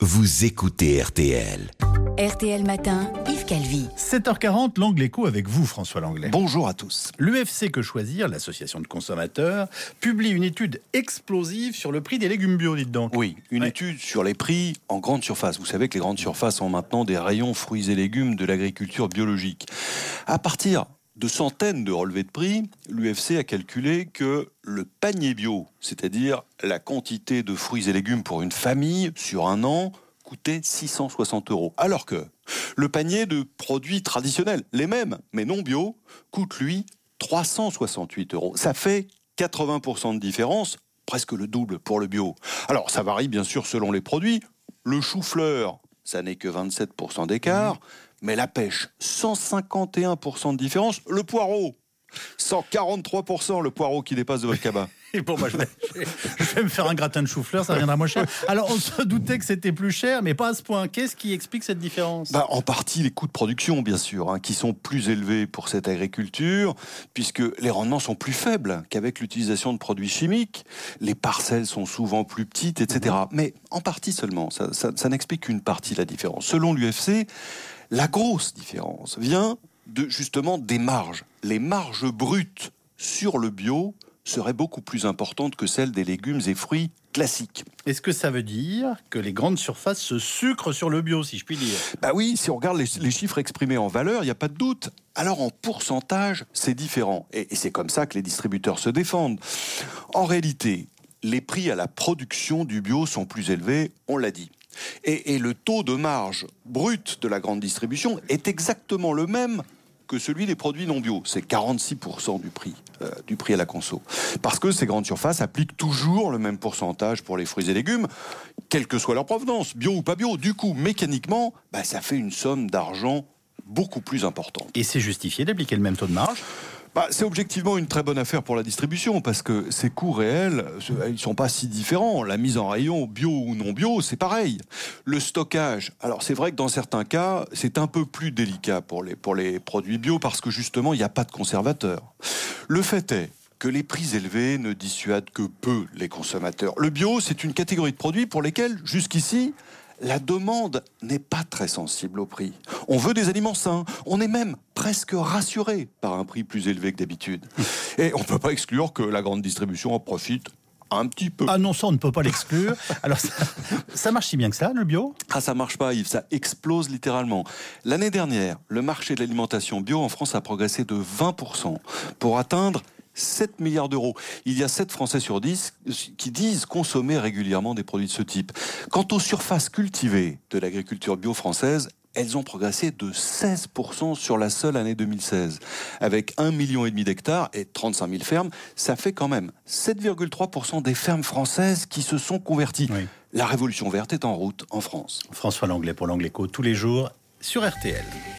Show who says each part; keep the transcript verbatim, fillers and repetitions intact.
Speaker 1: vous écoutez R T L.
Speaker 2: R T L Matin, Yves Calvi.
Speaker 3: sept heures quarante, l'Angle Écho avec vous, François Langlais.
Speaker 4: Bonjour à tous.
Speaker 3: L'U F C Que Choisir, l'association de consommateurs, publie une étude explosive sur le prix des légumes bio, dites donc.
Speaker 4: Oui, une
Speaker 3: Ouais.
Speaker 4: étude sur les prix en grande surface. Vous savez que les grandes surfaces ont maintenant des rayons fruits et légumes de l'agriculture biologique. À partir de centaines de relevés de prix, l'U F C a calculé que le panier bio, c'est-à-dire la quantité de fruits et légumes pour une famille sur un an, coûtait six cent soixante euros. Alors que le panier de produits traditionnels, les mêmes, mais non bio, coûte lui trois cent soixante-huit euros. Ça fait quatre-vingts pour cent de différence, presque le double pour le bio. Alors ça varie bien sûr selon les produits. Le chou-fleur, ça n'est que vingt-sept pour cent d'écart, mmh. mais la pêche, cent cinquante et un pour cent de différence. Le poireau, cent quarante-trois pour cent, le poireau qui dépasse de votre cabas.
Speaker 3: Et bon, moi, je vais, je vais me faire un gratin de chou-fleur, ça viendra moins cher. Alors, on se doutait que c'était plus cher, mais pas à ce point. Qu'est-ce qui explique cette différence ?
Speaker 4: Bah, en partie, les coûts de production, bien sûr, hein, qui sont plus élevés pour cette agriculture, puisque les rendements sont plus faibles qu'avec l'utilisation de produits chimiques. Les parcelles sont souvent plus petites, et cetera. Mmh. Mais en partie seulement, ça, ça, ça n'explique qu'une partie de la différence. Selon l'U F C, la grosse différence vient de, justement des marges. Les marges brutes sur le bio seraient beaucoup plus importantes que celles des légumes et fruits classiques.
Speaker 3: Est-ce que ça veut dire que les grandes surfaces se sucrent sur le bio, si je puis dire ?
Speaker 4: Bah oui, si on regarde les, les chiffres exprimés en valeur, il n'y a pas de doute. Alors en pourcentage, c'est différent. Et, et c'est comme ça que les distributeurs se défendent. En réalité, les prix à la production du bio sont plus élevés, on l'a dit. Et, et le taux de marge brute de la grande distribution est exactement le même que celui des produits non bio. C'est quarante-six pour cent du prix, euh, du prix à la conso. Parce que ces grandes surfaces appliquent toujours le même pourcentage pour les fruits et légumes, quelle que soit leur provenance, bio ou pas bio. Du coup, mécaniquement, bah, ça fait une somme d'argent beaucoup plus importante.
Speaker 3: Et c'est justifié d'appliquer le même taux de marge ?
Speaker 4: Bah, c'est objectivement une très bonne affaire pour la distribution parce que ces coûts réels, ils ne sont pas si différents. La mise en rayon, bio ou non bio, c'est pareil. Le stockage, alors c'est vrai que dans certains cas, c'est un peu plus délicat pour les, pour les produits bio parce que justement, il n'y a pas de conservateur. Le fait est que les prix élevés ne dissuadent que peu les consommateurs. Le bio, c'est une catégorie de produits pour lesquels, jusqu'ici, la demande n'est pas très sensible au prix. On veut des aliments sains. On est même presque rassuré par un prix plus élevé que d'habitude. Et on ne peut pas exclure que la grande distribution en profite un petit peu.
Speaker 3: Ah non, ça on ne peut pas l'exclure. Alors ça, ça marche si bien que ça, le bio ?
Speaker 4: Ah, ça marche pas, Yves, ça explose littéralement. L'année dernière, le marché de l'alimentation bio en France a progressé de vingt pour cent pour atteindre sept milliards d'euros. Il y a sept Français sur dix qui disent consommer régulièrement des produits de ce type. Quant aux surfaces cultivées de l'agriculture bio française, elles ont progressé de seize pour cent sur la seule année deux mille seize. Avec un virgule cinq million d'hectares et trente-cinq mille fermes, ça fait quand même sept virgule trois pour cent des fermes françaises qui se sont converties. Oui. La révolution verte est en route en France.
Speaker 3: François Langlais pour l'Angle Écho, tous les jours sur R T L.